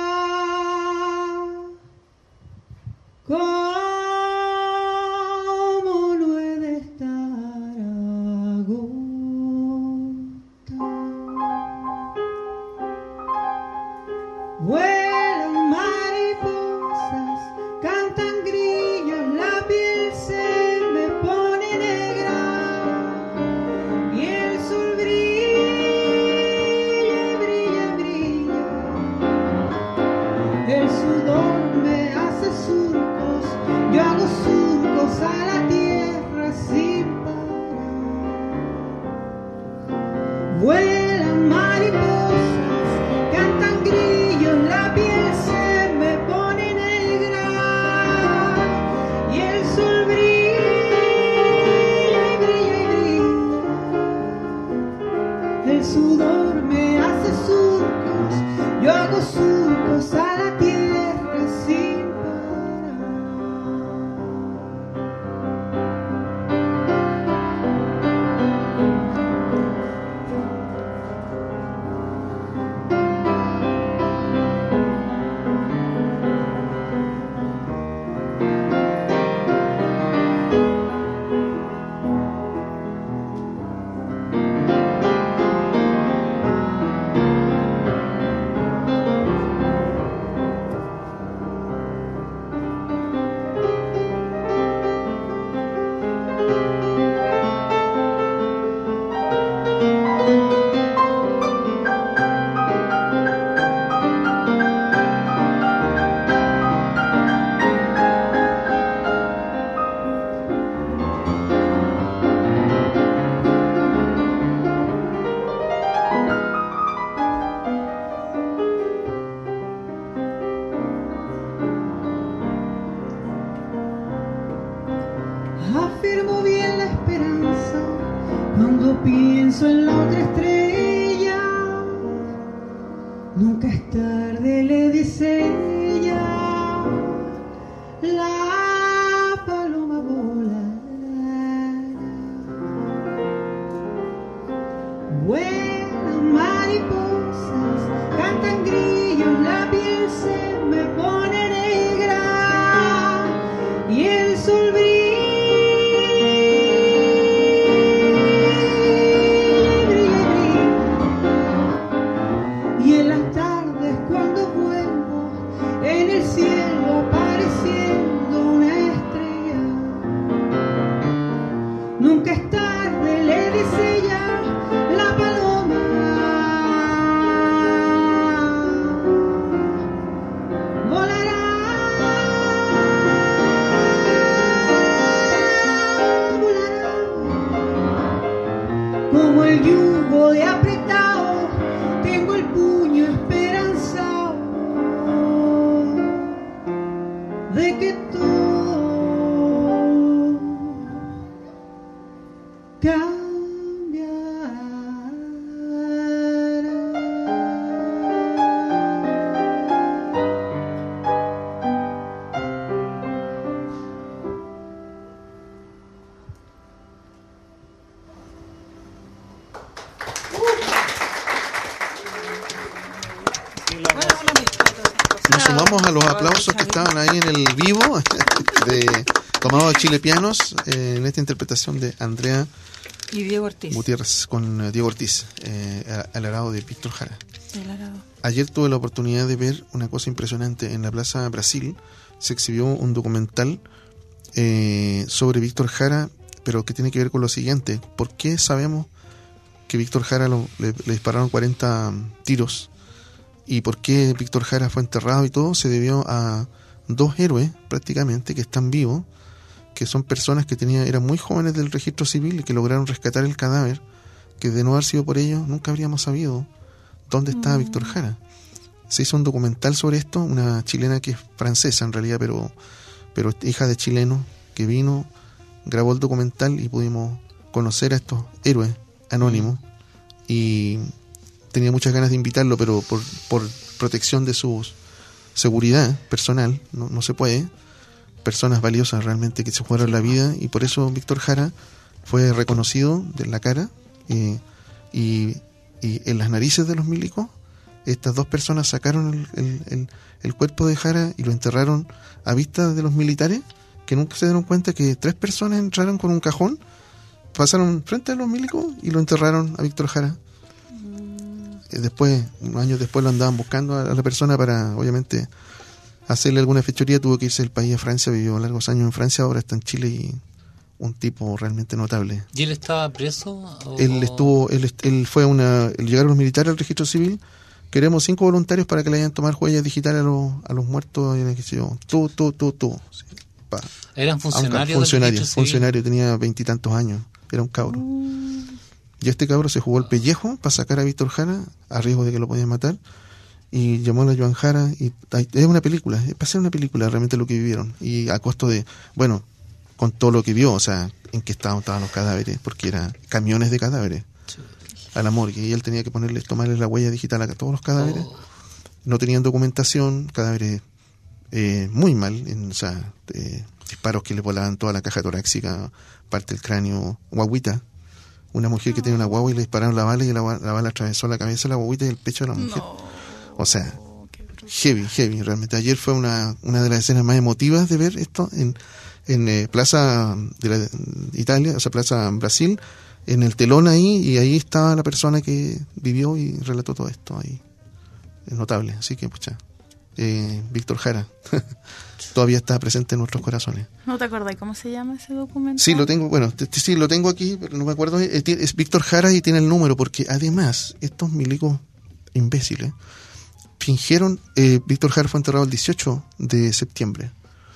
¿Cómo no he de estar agota? Vuelan mariposas, cantan grillos, la piel se me pone negra y el sol brilla, brilla, brilla. El sudor me hace surcos, yo hago surcos a la tierra sin parar. Vuelan mariposas, cantan grillos, la piel se me pone negra y el sol brilla, brilla, brilla. El sudor me hace surcos, yo hago surcos a la tierra sin afirmo bien la esperanza cuando pienso en la otra estrella. Nunca es tarde, le dice ella. La paloma volará. Vuelan mariposas, cantan grillos, la piel se me pone negra y el sol brilla. Y en las tardes cuando vuelvo, en el cielo apareciendo Nos sumamos a los aplausos que estaban ahí en el vivo, tomado de Chile Pianos, en esta interpretación de Andrea y Diego Ortiz Gutiérrez con Diego Ortiz, al arado de Víctor Jara. Ayer tuve la oportunidad de ver una cosa impresionante. En la Plaza Brasil se exhibió un documental sobre Víctor Jara, pero que tiene que ver con lo siguiente: ¿por qué sabemos que Víctor Jara le dispararon 40 tiros? ¿Y por qué Víctor Jara fue enterrado y todo? Se debió a dos héroes prácticamente que están vivos, que son personas que eran muy jóvenes del registro civil y que lograron rescatar el cadáver, que de no haber sido por ellos nunca habríamos sabido dónde estaba Víctor Jara. Se hizo un documental sobre esto, una chilena que es francesa en realidad, pero hija de chileno, que vino, grabó el documental y pudimos conocer a estos héroes anónimos, y tenía muchas ganas de invitarlo, pero por protección de su seguridad personal no se puede. Personas valiosas realmente que se jugaron la vida, y por eso Víctor Jara fue reconocido de la cara, y en las narices de los milicos. Estas dos personas sacaron el cuerpo de Jara y lo enterraron a vista de los militares, que nunca se dieron cuenta que 3 personas entraron con un cajón, pasaron frente a los milicos y lo enterraron a Víctor Jara. Después, unos años después, lo andaban buscando a la persona para, obviamente, hacerle alguna fechoría. Tuvo que irse del país a Francia, vivió largos años en Francia, ahora está en Chile, y un tipo realmente notable. ¿Y él estaba preso? Él llegaron los militares al registro civil. Queremos 5 voluntarios para que le hayan tomar huellas digitales a los muertos. Y qué sé yo, tú. Sí, ¿Eran funcionarios? Funcionario, tenía 20 y tantos años, era un cabro. Y este cabro se jugó el pellejo para sacar a Víctor Jara, a riesgo de que lo podían matar, y llamó a la Joan Jara, y es una película, es para ser una película realmente lo que vivieron, y a costo de, bueno, con todo lo que vio, o sea, en qué estado estaban los cadáveres, porque eran camiones de cadáveres a la morgue, y él tenía que tomarle la huella digital a todos los cadáveres. No tenían documentación, cadáveres muy mal, disparos que le volaban toda la caja torácica, parte del cráneo, guaguita. Una mujer que tenía una guagua y le dispararon la bala, y la bala atravesó la cabeza de la guaguita y el pecho de la mujer. O sea, heavy, realmente. Ayer fue una de las escenas más emotivas de ver esto en Plaza de Italia, o sea, Plaza Brasil, en el telón ahí, y ahí estaba la persona que vivió y relató todo esto ahí. Es notable, así que, pucha, Víctor Jara todavía está presente en nuestros corazones. ¿No te acordás cómo se llama ese documental? Sí, lo tengo, sí, lo tengo aquí, pero no me acuerdo. Es Víctor Jara y tiene el número, porque además estos milicos imbéciles fingieron. Víctor Jara fue enterrado el 18 de septiembre.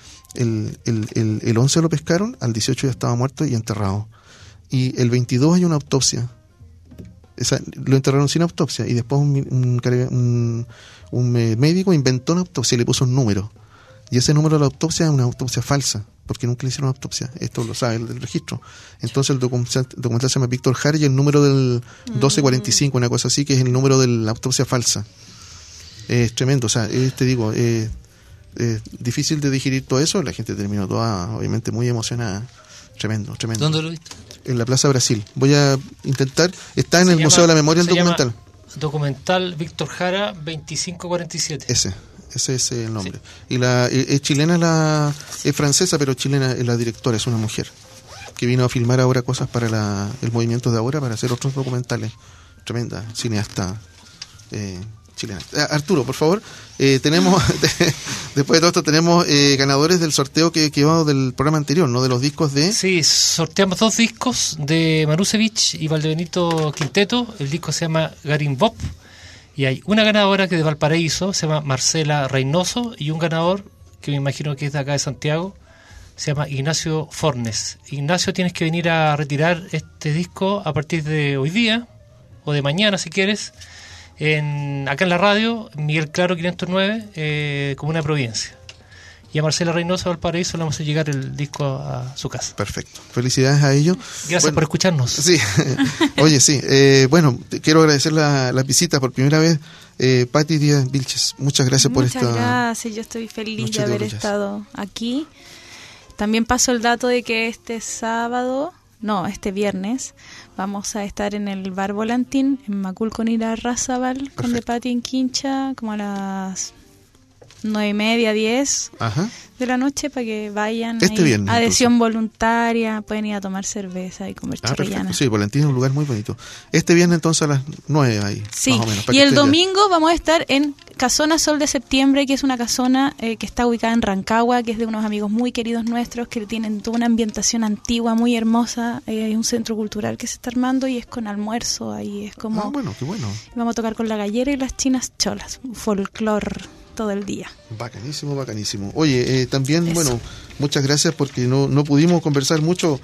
El 11 lo pescaron, al 18 ya estaba muerto y enterrado. Y el 22 hay una autopsia. Lo enterraron sin autopsia, y después un médico inventó una autopsia y le puso un número. Y ese número de la autopsia es una autopsia falsa, porque nunca le hicieron una autopsia. Esto lo sabe el del registro. Entonces el documental se llama Víctor Jara, y el número del 1245, una cosa así, que es el número de la autopsia falsa. Es tremendo, o sea, te digo, difícil de digerir todo eso. La gente terminó toda, obviamente, muy emocionada. Tremendo. ¿Dónde lo viste? En la Plaza Brasil. Voy a intentar. Está en el Museo de la Memoria el documental. Documental Víctor Jara 2547. Ese es el nombre. Sí. Y es chilena, es francesa, pero chilena, la directora es una mujer que vino a filmar ahora cosas para el movimiento de ahora, para hacer otros documentales. Tremenda cineasta chilena. Arturo, por favor, tenemos después de todo esto tenemos ganadores del sorteo que llevamos del programa anterior, ¿no? De los discos de... Sí, sorteamos 2 discos de Marusevich y Valdebenito Quinteto. El disco se llama Garimbop, y hay una ganadora que es de Valparaíso, se llama Marcela Reynoso, y un ganador que me imagino que es de acá de Santiago, se llama Ignacio Fornes. Ignacio, tienes que venir a retirar este disco a partir de hoy día, o de mañana si quieres, acá en la radio, Miguel Claro 509, Comuna de Providencia. y a Marcela Reynoso de Valparaíso le vamos a llegar el disco a su casa. Perfecto. Felicidades a ellos. Gracias por escucharnos. Sí. Oye, sí. Bueno, quiero agradecer la visita por primera vez. Patti Díaz Vilches, muchas gracias por esta. Muchas gracias, yo estoy feliz de haber estado aquí. También paso el dato de que este viernes vamos a estar en el Bar Volantín en Macul con Irarrázaval, con De Patti en Quincha, como a las 9:30, 10 de la noche, para que vayan. Este viernes, adhesión voluntaria, pueden ir a tomar cerveza y comer chorrillana. Sí, Volantín es un lugar muy bonito. Este viernes entonces a las 9 ahí, sí. Más o menos. Y el domingo vamos a estar en Casona Sol de Septiembre, que es una casona que está ubicada en Rancagua, que es de unos amigos muy queridos nuestros, que tienen toda una ambientación antigua, muy hermosa. Hay un centro cultural que se está armando y es con almuerzo, ahí es como... bueno, qué bueno. Vamos a tocar con la gallera y las chinas cholas, folclor todo el día. Bacanísimo, bacanísimo. Oye, también, eso. Bueno, muchas gracias porque no pudimos conversar mucho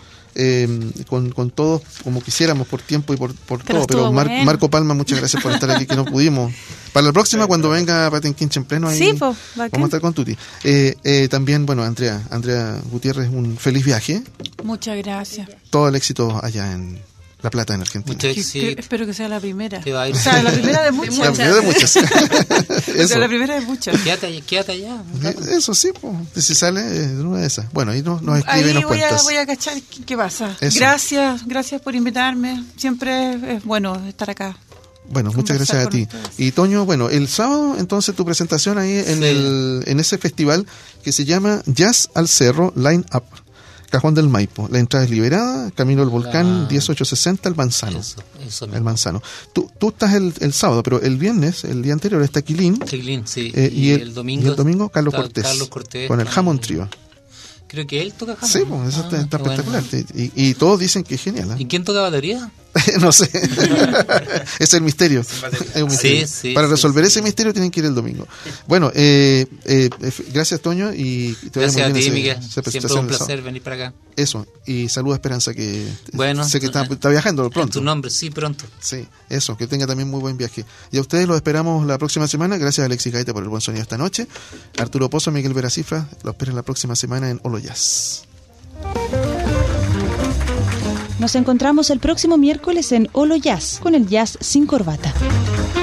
con todos como quisiéramos por tiempo y por todo, pero bueno. Marco Palma, muchas gracias por estar aquí, que no pudimos. Para la próxima, cuando venga Patti en Quincha en pleno, ahí vamos a estar con Tuti. También, bueno, Andrea Gutiérrez, un feliz viaje. Muchas gracias. Todo el éxito allá en La Plata, en Argentina. Espero que sea la primera. O sea, la primera de muchas. La primera de muchas. O sea, la primera de muchas. Quédate allá. Eso sí, pues, si sale una de esas. Bueno, ahí nos escribe y nos cuentas. Voy a cachar qué pasa. Eso. Gracias por invitarme. Siempre es bueno estar acá. Bueno, muchas gracias a ti. Ustedes. Y Toño, bueno, el sábado entonces tu presentación ahí en ese festival que se llama Jazz al Cerro Line Up. Cajón del Maipo. La entrada es liberada, Camino del Volcán 10860, El Manzano. Eso El Manzano. Tú estás el sábado, pero el viernes, el día anterior, está Quilín. Sí. Y el domingo Carlos Cortés. Con el Hammond Trio. Creo que él toca Hammond. Sí, pues eso está espectacular. Bueno. Y todos dicen que es genial. ¿Y quién toca batería? No sé. Es el misterio. Es un misterio. Sí, para resolver ese misterio tienen que ir el domingo. Bueno, gracias Toño y te gracias a ti, Miguel. Siempre un placer venir para acá. Eso, y saluda a Esperanza, que sé que está viajando pronto. En tu nombre, sí, pronto. Sí, eso, que tenga también muy buen viaje. Y a ustedes los esperamos la próxima semana. Gracias a Alexis Gaita por el buen sonido esta noche. Arturo Pozo, Miguel Veracifra, los esperan la próxima semana en Olo Jazz. Nos encontramos el próximo miércoles en Olo Jazz, con el jazz sin corbata.